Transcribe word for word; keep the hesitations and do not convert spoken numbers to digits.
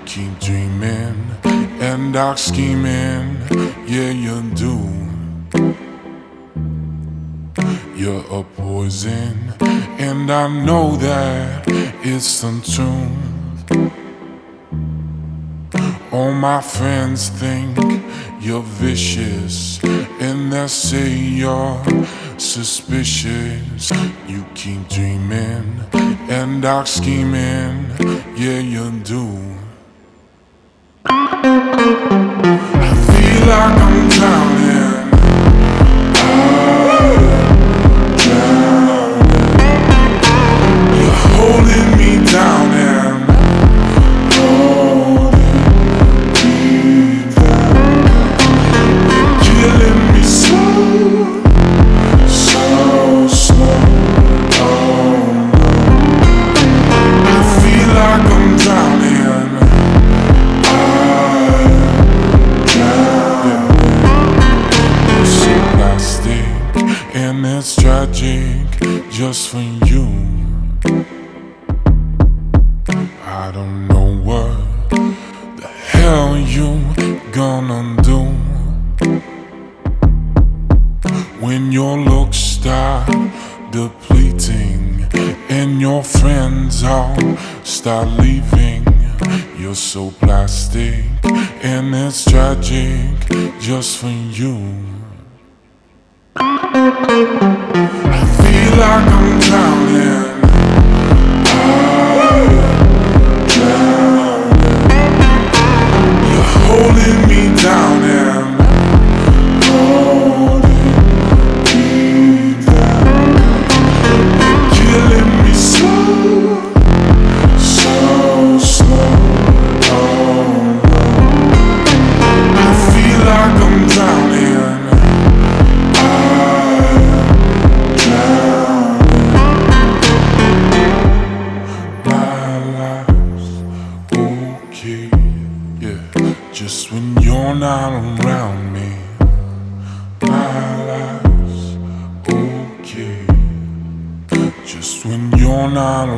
keep dreaming and dark scheming, yeah you do. You're a poison, and I know that it's untrue. All my friends think you're vicious, and they say you're suspicious. You keep dreaming and dark scheming, yeah you do. I feel like I'm drowning. You're holding me down and holding me down. You're killing me slow, so slow. Oh no. I feel like I'm drowning. I'm drowning. You're so plastic and it's tragic just for you. I don't know what the hell you gonna do when your looks start depleting and your friends all start leaving. You're so plastic and it's tragic just for you. I feel like I'm drowning. Holding me down and holding me down. You're killing me slow, so slow. Oh no. I feel like I'm drowning. I'm drowning. My life's okay. Just when you're not around me, my life's okay. Just when you're not